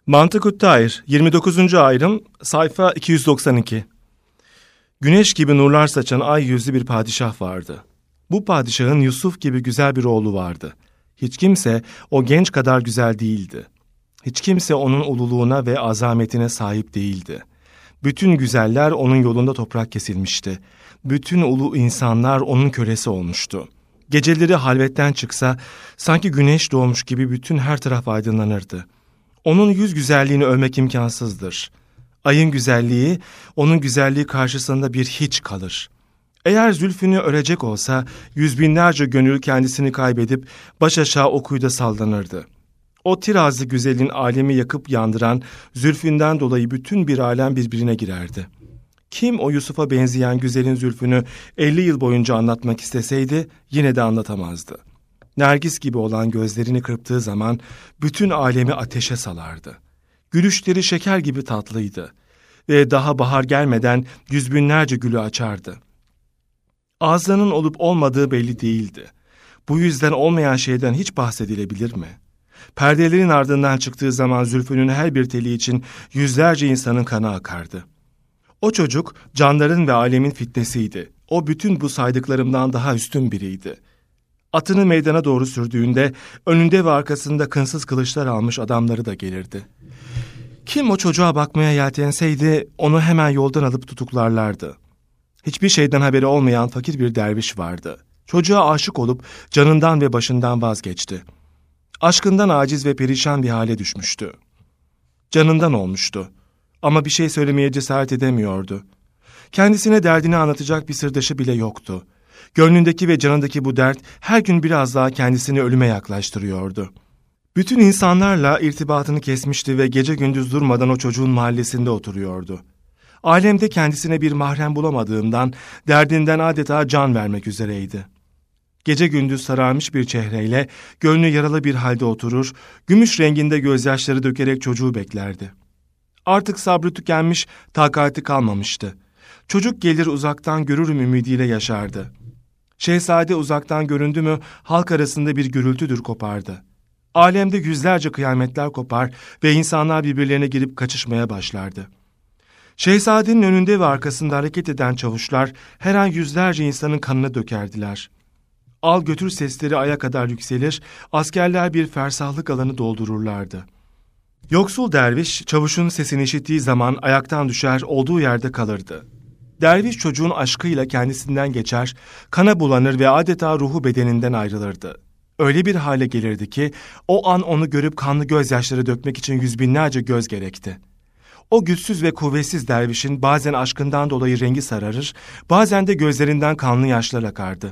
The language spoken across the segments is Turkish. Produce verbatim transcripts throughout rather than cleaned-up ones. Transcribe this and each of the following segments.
Mantık-ı Tair, yirmi dokuzuncu ayrım, sayfa iki yüz doksan iki. Güneş gibi nurlar saçan ay yüzlü bir padişah vardı. Bu padişahın Yusuf gibi güzel bir oğlu vardı. Hiç kimse o genç kadar güzel değildi. Hiç kimse onun ululuğuna ve azametine sahip değildi. Bütün güzeller onun yolunda toprak kesilmişti. Bütün ulu insanlar onun kölesi olmuştu. Geceleri halvetten çıksa sanki güneş doğmuş gibi bütün her taraf aydınlanırdı. Onun yüz güzelliğini övmek imkansızdır. Ayın güzelliği, onun güzelliği karşısında bir hiç kalır. Eğer zülfünü örecek olsa, yüz binlerce gönül kendisini kaybedip baş aşağı o kuyuda sallanırdı. O tirazlı güzelin alemi yakıp yandıran zülfünden dolayı bütün bir alem birbirine girerdi. Kim o Yusuf'a benzeyen güzelin zülfünü elli yıl boyunca anlatmak isteseydi, yine de anlatamazdı. Nergis gibi olan gözlerini kırptığı zaman bütün alemi ateşe salardı. Gülüşleri şeker gibi tatlıydı ve daha bahar gelmeden yüz binlerce gülü açardı. Ağızlarının olup olmadığı belli değildi. Bu yüzden olmayan şeyden hiç bahsedilebilir mi? Perdelerin ardından çıktığı zaman zülfünün her bir teli için yüzlerce insanın kanı akardı. O çocuk canların ve alemin fitnesiydi. O bütün bu saydıklarımdan daha üstün biriydi. Atını meydana doğru sürdüğünde önünde ve arkasında kınsız kılıçlar almış adamları da gelirdi. Kim o çocuğa bakmaya yeltenseydi onu hemen yoldan alıp tutuklarlardı. Hiçbir şeyden haberi olmayan fakir bir derviş vardı. Çocuğa aşık olup canından ve başından vazgeçti. Aşkından aciz ve perişan bir hale düşmüştü. Canından olmuştu ama bir şey söylemeye cesaret edemiyordu. Kendisine derdini anlatacak bir sırdaşı bile yoktu. Gönlündeki ve canındaki bu dert her gün biraz daha kendisini ölüme yaklaştırıyordu. Bütün insanlarla irtibatını kesmişti ve gece gündüz durmadan o çocuğun mahallesinde oturuyordu. Alemde kendisine bir mahrem bulamadığından derdinden adeta can vermek üzereydi. Gece gündüz sararmış bir çehreyle gönlü yaralı bir halde oturur, gümüş renginde gözyaşları dökerek çocuğu beklerdi. Artık sabrı tükenmiş, takati kalmamıştı. Çocuk gelir uzaktan görürüm ümidiyle yaşardı. Şehzade uzaktan göründü mü halk arasında bir gürültüdür kopardı. Alemde yüzlerce kıyametler kopar ve insanlar birbirlerine girip kaçışmaya başlardı. Şehzadenin önünde ve arkasında hareket eden çavuşlar her an yüzlerce insanın kanını dökerdiler. Al götür sesleri aya kadar yükselir, askerler bir fersahlık alanı doldururlardı. Yoksul derviş çavuşun sesini işittiği zaman ayaktan düşer, olduğu yerde kalırdı. Derviş çocuğun aşkıyla kendisinden geçer, kana bulanır ve adeta ruhu bedeninden ayrılırdı. Öyle bir hale gelirdi ki o an onu görüp kanlı gözyaşları dökmek için yüz binlerce göz gerekti. O güçsüz ve kuvvetsiz dervişin bazen aşkından dolayı rengi sararır, bazen de gözlerinden kanlı yaşlar akardı.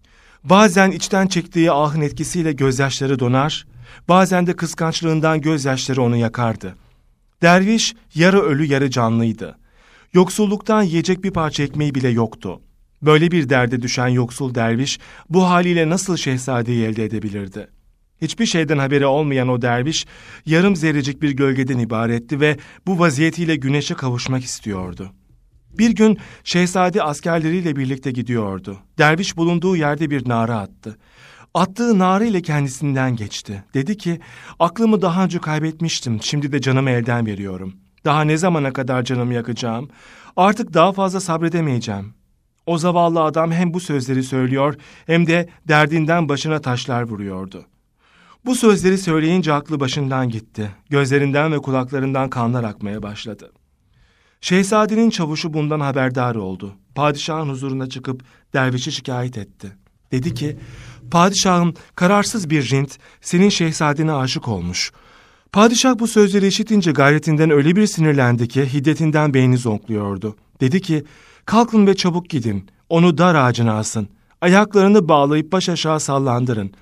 Bazen içten çektiği ahın etkisiyle gözyaşları donar, bazen de kıskançlığından gözyaşları onu yakardı. Derviş yarı ölü yarı canlıydı. Yoksulluktan yiyecek bir parça ekmeği bile yoktu. Böyle bir derde düşen yoksul derviş bu haliyle nasıl şehzadeyi elde edebilirdi? Hiçbir şeyden haberi olmayan o derviş yarım zerrecik bir gölgeden ibaretti ve bu vaziyetiyle güneşe kavuşmak istiyordu. Bir gün şehzade askerleriyle birlikte gidiyordu. Derviş bulunduğu yerde bir nara attı. Attığı nara ile kendisinden geçti. Dedi ki, aklımı daha önce kaybetmiştim, şimdi de canımı elden veriyorum. Daha ne zamana kadar canımı yakacağım? Artık daha fazla sabredemeyeceğim. O zavallı adam hem bu sözleri söylüyor hem de derdinden başına taşlar vuruyordu. Bu sözleri söyleyince aklı başından gitti. Gözlerinden ve kulaklarından kanlar akmaya başladı. Şehzadenin çavuşu bundan haberdar oldu. Padişahın huzuruna çıkıp dervişi şikayet etti. Dedi ki, padişahım kararsız bir Rint senin şehzadene aşık olmuş. Padişah bu sözleri işitince gayretinden öyle bir sinirlendi ki hiddetinden beyni zonkluyordu. Dedi ki, kalkın ve çabuk gidin, onu dar ağacına asın. Ayaklarını bağlayıp baş aşağı sallandırın.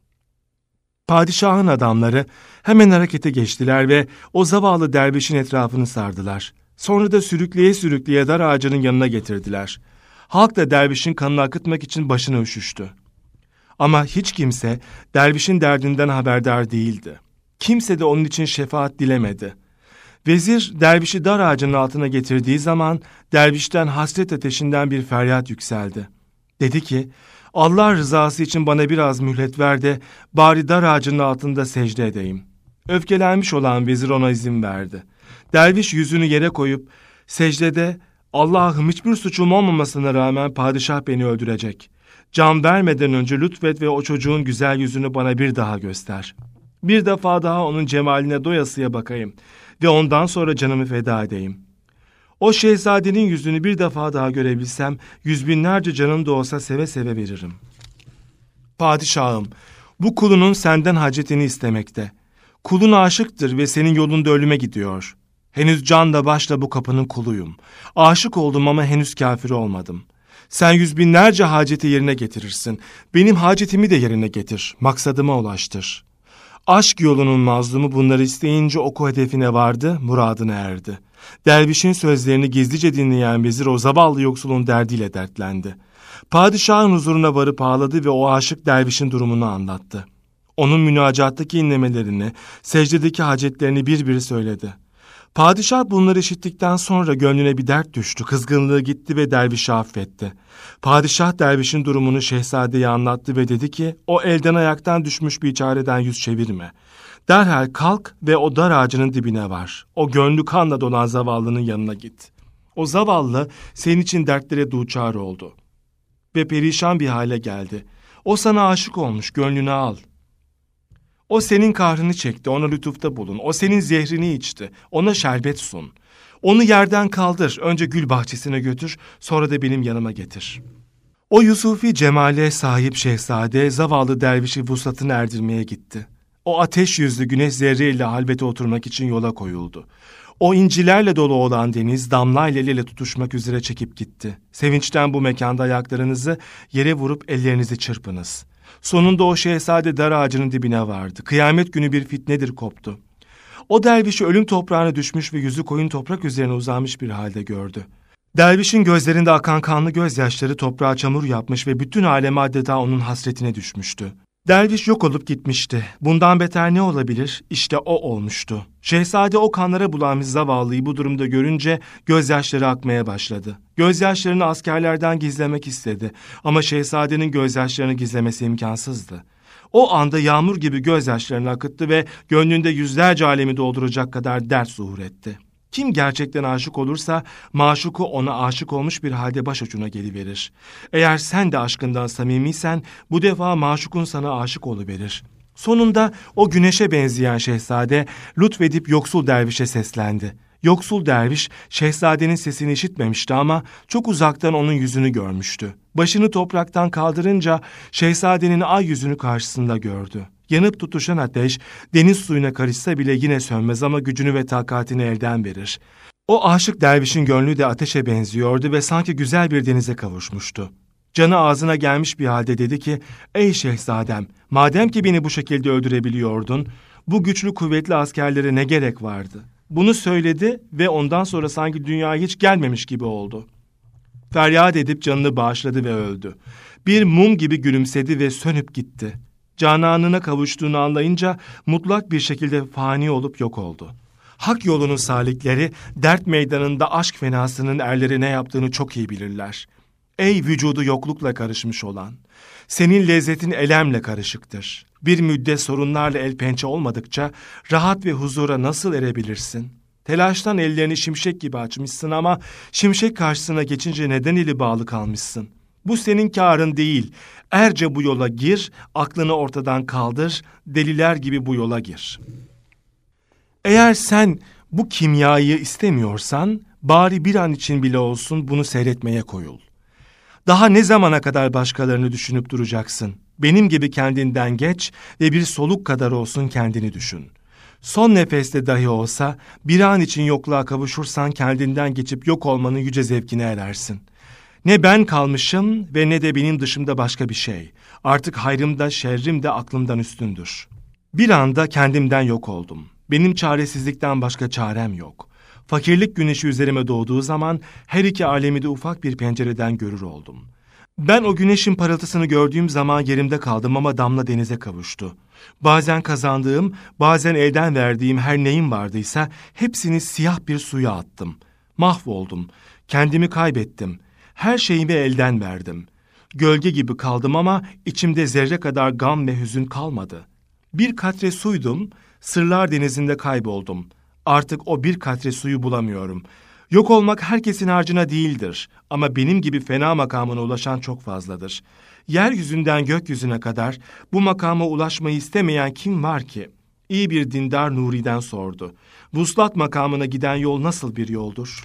Padişahın adamları hemen harekete geçtiler ve o zavallı dervişin etrafını sardılar. Sonra da sürükleye sürükleye dar ağacının yanına getirdiler. Halk da dervişin kanını akıtmak için başına üşüştü. Ama hiç kimse dervişin derdinden haberdar değildi. Kimse de onun için şefaat dilemedi. Vezir dervişi dar ağacının altına getirdiği zaman dervişten hasret ateşinden bir feryat yükseldi. Dedi ki, Allah rızası için bana biraz mühlet ver de bari dar ağacının altında secde edeyim. Öfkelenmiş olan vezir ona izin verdi. Derviş yüzünü yere koyup secdede Allah'ım hiçbir suçum olmamasına rağmen padişah beni öldürecek. Can vermeden önce lütfet ve o çocuğun güzel yüzünü bana bir daha göster. Bir defa daha onun cemaline doyasıya bakayım ve ondan sonra canımı feda edeyim. O şehzadenin yüzünü bir defa daha görebilsem yüz binlerce canım da olsa seve seve veririm. Padişahım, bu kulunun senden hacetini istemekte. Kulun aşıktır ve senin yolunda ölüme gidiyor. Henüz canla başla bu kapının kuluyum. Aşık oldum ama henüz kafir olmadım. Sen yüz binlerce haceti yerine getirirsin. Benim hacetimi de yerine getir. Maksadıma ulaştır. Aşk yolunun mazlumu bunları isteyince oku hedefine vardı, muradına erdi. Dervişin sözlerini gizlice dinleyen vezir o zavallı yoksulun derdiyle dertlendi. Padişahın huzuruna varıp ağladı ve o aşık dervişin durumunu anlattı. Onun münacattaki inlemelerini, secdedeki hacetlerini bir bir söyledi. Padişah bunları işittikten sonra gönlüne bir dert düştü, kızgınlığı gitti ve dervişi affetti. Padişah dervişin durumunu şehzadeye anlattı ve dedi ki, o elden ayaktan düşmüş bir çareden yüz çevirme. Derhal kalk ve o dar ağacının dibine var. O gönlü kanla dolan zavallının yanına git. O zavallı senin için dertlere duçar oldu ve perişan bir hale geldi. O sana aşık olmuş, gönlünü al. O senin kahrını çekti, ona lütufta bulun. O senin zehrini içti, ona şerbet sun. Onu yerden kaldır, önce gül bahçesine götür, sonra da benim yanıma getir. O Yusufi cemale sahip şehzade, zavallı dervişi vuslatını erdirmeye gitti. O ateş yüzlü güneş zerreyle halvete oturmak için yola koyuldu. O incilerle dolu olan deniz damlayla el ele tutuşmak üzere çekip gitti. Sevinçten bu mekanda ayaklarınızı yere vurup ellerinizi çırpınız. Sonunda o şehzade dar ağacının dibine vardı. Kıyamet günü bir fitnedir koptu. O dervişi ölüm toprağına düşmüş ve yüzü koyun toprak üzerine uzanmış bir halde gördü. Dervişin gözlerinde akan kanlı gözyaşları toprağa çamur yapmış ve bütün alem adeta onun hasretine düşmüştü. Derviş yok olup gitmişti. Bundan beter ne olabilir? İşte o olmuştu. Şehzade o kanlara bulanmış zavallıyı bu durumda görünce gözyaşları akmaya başladı. Gözyaşlarını askerlerden gizlemek istedi ama şehzadenin gözyaşlarını gizlemesi imkansızdı. O anda yağmur gibi gözyaşlarını akıttı ve gönlünde yüzlerce alemi dolduracak kadar dert zuhur etti. Kim gerçekten aşık olursa maşuku ona aşık olmuş bir halde başucuna geliverir. Eğer sen de aşkından samimiysen bu defa maşukun sana aşık oluverir. Sonunda o güneşe benzeyen şehzade lütfedip yoksul dervişe seslendi. Yoksul derviş şehzadenin sesini işitmemişti ama çok uzaktan onun yüzünü görmüştü. Başını topraktan kaldırınca şehzadenin ay yüzünü karşısında gördü. Yanıp tutuşan ateş deniz suyuna karışsa bile yine sönmez ama gücünü ve takatini elden verir. O aşık dervişin gönlü de ateşe benziyordu ve sanki güzel bir denize kavuşmuştu. Canı ağzına gelmiş bir halde dedi ki, ''Ey şehzadem, madem ki beni bu şekilde öldürebiliyordun, bu güçlü kuvvetli askerlere ne gerek vardı?'' Bunu söyledi ve ondan sonra sanki dünyaya hiç gelmemiş gibi oldu. Feryat edip canını bağışladı ve öldü. Bir mum gibi gülümsedi ve sönüp gitti. Cananına kavuştuğunu anlayınca mutlak bir şekilde fani olup yok oldu. Hak yolunun salikleri dert meydanında aşk fenasının erlere ne yaptığını çok iyi bilirler. Ey vücudu yoklukla karışmış olan, senin lezzetin elemle karışıktır. Bir müddet sorunlarla el pençe olmadıkça rahat ve huzura nasıl erebilirsin? Telaştan ellerini şimşek gibi açmışsın ama şimşek karşısına geçince neden eli bağlı kalmışsın? Bu senin kârın değil. Erce bu yola gir, aklını ortadan kaldır, deliler gibi bu yola gir. Eğer sen bu kimyayı istemiyorsan, bari bir an için bile olsun bunu seyretmeye koyul. Daha ne zamana kadar başkalarını düşünüp duracaksın? Benim gibi kendinden geç ve bir soluk kadar olsun kendini düşün. Son nefeste dahi olsa bir an için yokluğa kavuşursan kendinden geçip yok olmanın yüce zevkine erersin. Ne ben kalmışım ve ne de benim dışımda başka bir şey. Artık hayrım da şerrim de aklımdan üstündür. Bir anda kendimden yok oldum. Benim çaresizlikten başka çarem yok. Fakirlik güneşi üzerime doğduğu zaman her iki alemi de ufak bir pencereden görür oldum. Ben o güneşin parıltısını gördüğüm zaman yerimde kaldım ama damla denize kavuştu. Bazen kazandığım, bazen elden verdiğim her neyim vardıysa hepsini siyah bir suya attım. Mahvoldum, kendimi kaybettim. Her şeyimi elden verdim. Gölge gibi kaldım ama içimde zerre kadar gam ve hüzün kalmadı. Bir katre suydum, Sırlar denizinde kayboldum. Artık o bir katre suyu bulamıyorum. Yok olmak herkesin harcına değildir. Ama benim gibi fena makamına ulaşan çok fazladır. Yeryüzünden gökyüzüne kadar bu makama ulaşmayı istemeyen kim var ki? İyi bir dindar Nuri'den sordu. Vuslat makamına giden yol nasıl bir yoldur?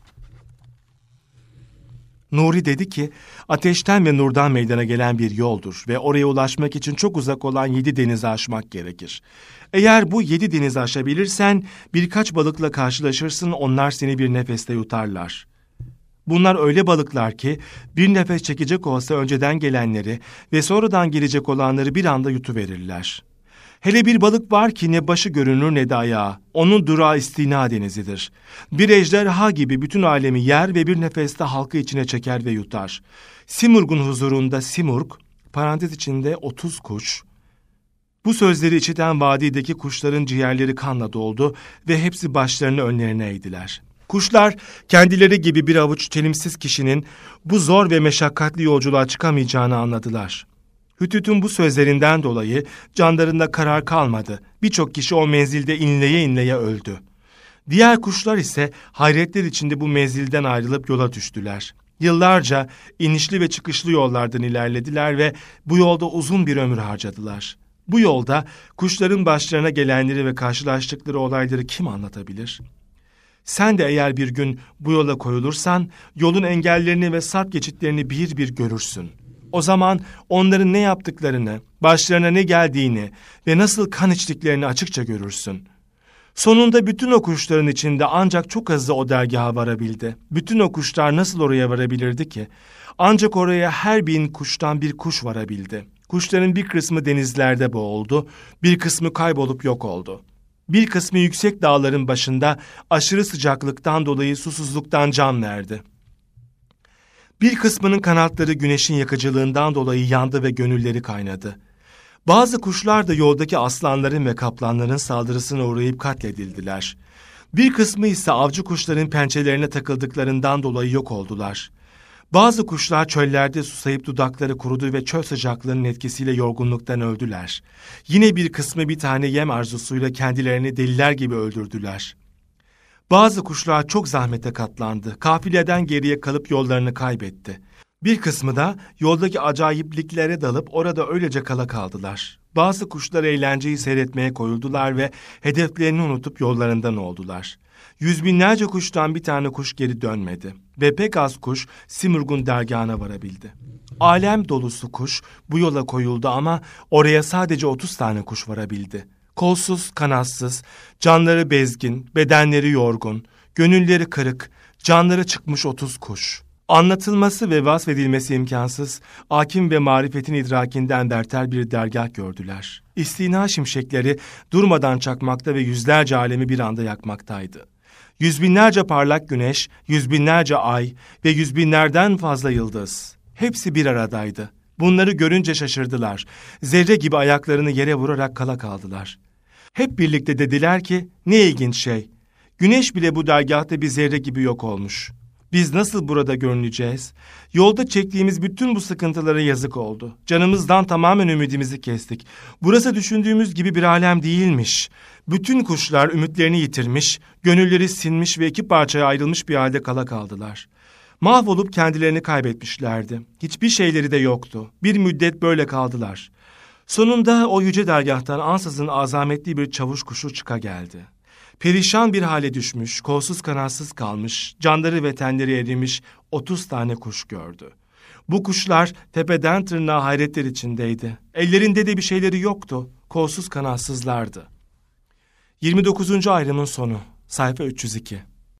Nuri dedi ki, ateşten ve nurdan meydana gelen bir yoldur ve oraya ulaşmak için çok uzak olan yedi denizi aşmak gerekir. Eğer bu yedi denizi aşabilirsen birkaç balıkla karşılaşırsın, onlar seni bir nefeste yutarlar. Bunlar öyle balıklar ki bir nefes çekecek olsa önceden gelenleri ve sonradan gelecek olanları bir anda yutuverirler. Hele bir balık var ki ne başı görünür ne de ayağı. Onun durağı istina denizidir. Bir ejderha gibi bütün alemi yer ve bir nefeste halkı içine çeker ve yutar. Simurg'un huzurunda Simurg, parantez içinde otuz kuş. Bu sözleri işiten vadideki kuşların ciğerleri kanla doldu ve hepsi başlarını önlerine eğdiler. Kuşlar kendileri gibi bir avuç çelimsiz kişinin bu zor ve meşakkatli yolculuğa çıkamayacağını anladılar. Hütüt'ün bu sözlerinden dolayı canlarında karar kalmadı. Birçok kişi o menzilde inleye inleye öldü. Diğer kuşlar ise hayretler içinde bu menzilden ayrılıp yola düştüler. Yıllarca inişli ve çıkışlı yollardan ilerlediler ve bu yolda uzun bir ömür harcadılar. Bu yolda kuşların başlarına gelenleri ve karşılaştıkları olayları kim anlatabilir? Sen de eğer bir gün bu yola koyulursan yolun engellerini ve sarp geçitlerini bir bir görürsün. O zaman onların ne yaptıklarını, başlarına ne geldiğini ve nasıl kan içtiklerini açıkça görürsün. Sonunda bütün o kuşların içinde ancak çok azı o dergaha varabildi. Bütün o kuşlar nasıl oraya varabilirdi ki? Ancak oraya her bin kuştan bir kuş varabildi. Kuşların bir kısmı denizlerde boğuldu, bir kısmı kaybolup yok oldu. Bir kısmı yüksek dağların başında aşırı sıcaklıktan dolayı susuzluktan can verdi. Bir kısmının kanatları güneşin yakıcılığından dolayı yandı ve gönülleri kaynadı. Bazı kuşlar da yoldaki aslanların ve kaplanların saldırısına uğrayıp katledildiler. Bir kısmı ise avcı kuşların pençelerine takıldıklarından dolayı yok oldular. Bazı kuşlar çöllerde susayıp dudakları kurudu ve çöl sıcaklığının etkisiyle yorgunluktan öldüler. Yine bir kısmı bir tane yem arzusuyla kendilerini deliler gibi öldürdüler. Bazı kuşlar çok zahmete katlandı, kafileden geriye kalıp yollarını kaybetti. Bir kısmı da yoldaki acayipliklere dalıp orada öylece kala kaldılar. Bazı kuşlar eğlenceyi seyretmeye koyuldular ve hedeflerini unutup yollarından oldular. Yüz binlerce kuştan bir tane kuş geri dönmedi ve pek az kuş Simurg'un dergahına varabildi. Alem dolusu kuş bu yola koyuldu ama oraya sadece otuz tane kuş varabildi. Kolsuz, kanatsız, canları bezgin, bedenleri yorgun, gönülleri kırık, canları çıkmış otuz kuş. Anlatılması ve vasfedilmesi imkansız, hakim ve marifetin idrakinden berter bir dergah gördüler. İstina şimşekleri durmadan çakmakta ve yüzlerce alemi bir anda yakmaktaydı. Yüz binlerce parlak güneş, yüz binlerce ay ve yüz binlerden fazla yıldız. Hepsi bir aradaydı. Bunları görünce şaşırdılar. Zerre gibi ayaklarını yere vurarak kala kaldılar. Hep birlikte dediler ki, ne ilginç şey. Güneş bile bu dergahta bir zerre gibi yok olmuş. Biz nasıl burada görüneceğiz? Yolda çektiğimiz bütün bu sıkıntılara yazık oldu. Canımızdan tamamen ümidimizi kestik. Burası düşündüğümüz gibi bir alem değilmiş. Bütün kuşlar ümitlerini yitirmiş, gönülleri sinmiş ve iki parçaya ayrılmış bir halde kala kaldılar. Mahvolup kendilerini kaybetmişlerdi. Hiçbir şeyleri de yoktu. Bir müddet böyle kaldılar. Sonunda o yüce dergahtan ansızın azametli bir çavuş kuşu çıka geldi. Perişan bir hale düşmüş, kolsuz kanatsız kalmış, canları ve tenleri erimiş otuz tane kuş gördü. Bu kuşlar tepeden tırnağa hayretler içindeydi. Ellerinde de bir şeyleri yoktu, kolsuz kanatsızlardı. yirmi dokuzuncu ayrımın sonu, sayfa üç yüz iki.